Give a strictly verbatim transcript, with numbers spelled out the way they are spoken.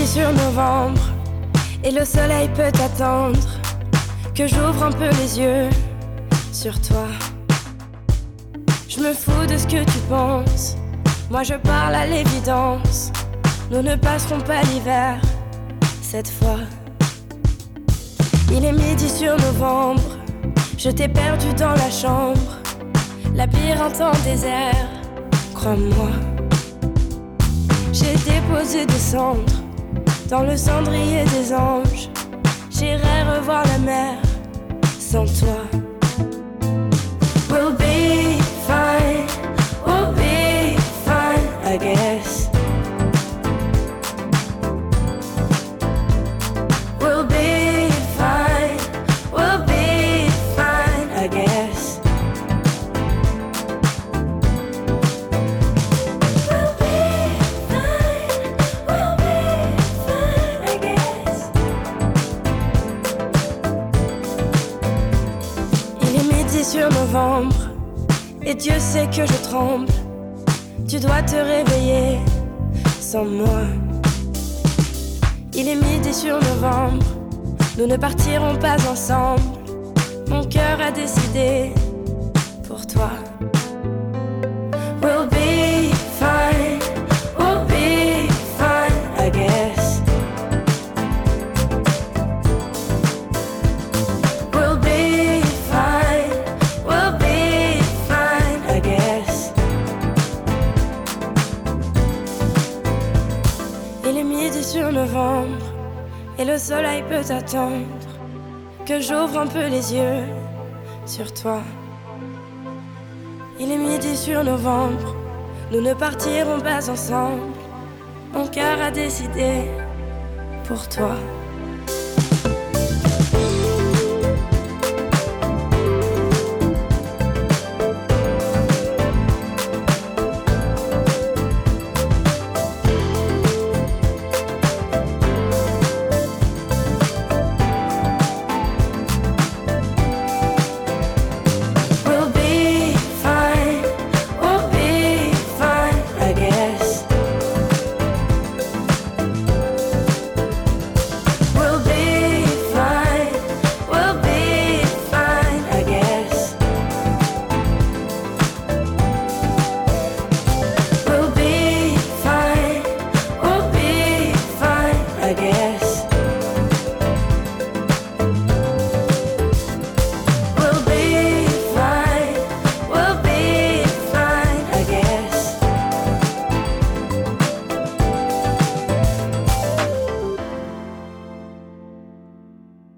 midi sur novembre et le soleil peut attendre que j'ouvre un peu les yeux sur toi. Je me fous de ce que tu penses, moi je parle à l'évidence. Nous ne passerons pas l'hiver cette fois. Il est midi sur novembre, je t'ai perdu dans la chambre, labyrinthe en désert, crois-moi. J'ai déposé des cendres dans le cendrier des anges. J'irai revoir la mer sans toi. We'll be fine, we'll be fine, I guess. We'll be fine, we'll be fine, I guess. We'll be fine, we'll be fine, I guess. Il est midi sur novembre et Dieu sait que je tremble. Tu dois te réveiller sans moi. Il est midi sur novembre, nous ne partirons pas ensemble. Mon cœur a décidé pour toi. We'll be fine, we'll be fine, I guess. We'll be fine, we'll be fine, I guess. Il est midi sur novembre et le soleil peut attendre que j'ouvre un peu les yeux sur toi. Il est midi sur novembre, nous ne partirons pas ensemble. Mon cœur a décidé pour toi.